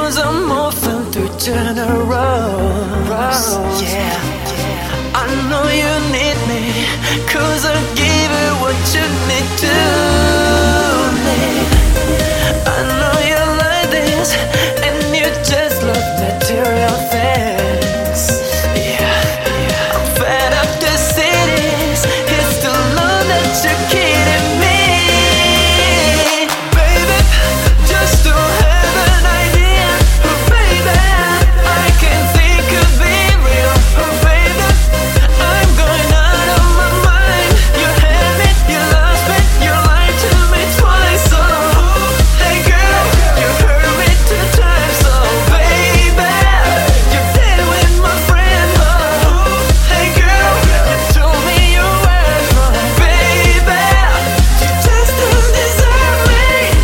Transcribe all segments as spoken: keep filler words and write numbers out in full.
cause I'm often too generous. Yeah, I know you need me, cause I give you what you need to need. I know you like this, and you just love material things. Yeah, I'm fed up the cities, it's the love that you're kidding me. Baby, just to have an idea, oh baby, I can think could be real. Oh baby, I'm going out of my mind. You had me, you lost me, you lied to me twice. So hey girl, you hurt me two times. So baby, you did with my friend. Oh hey girl, you told me you were wrong. Baby, you just don't deserve me.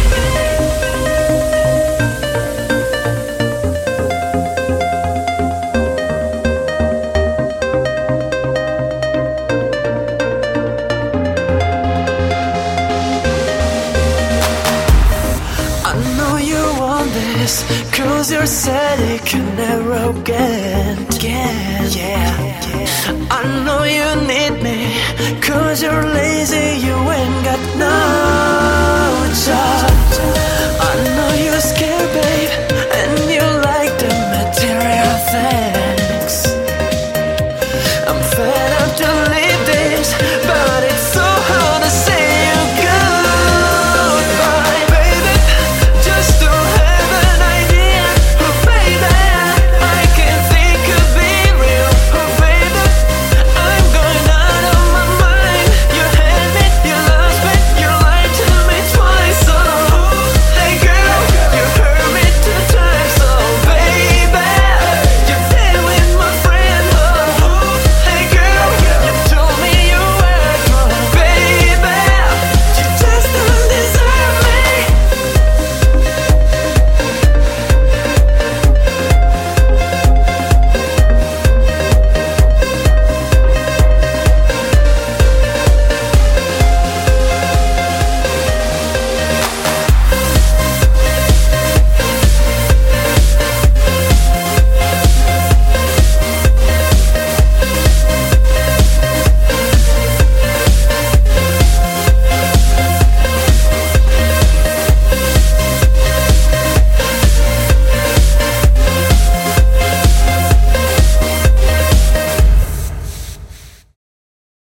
I know you want this, cause you're sad it can never get, get, yeah. I know you need me, cause you're lazy, you ain't got no job.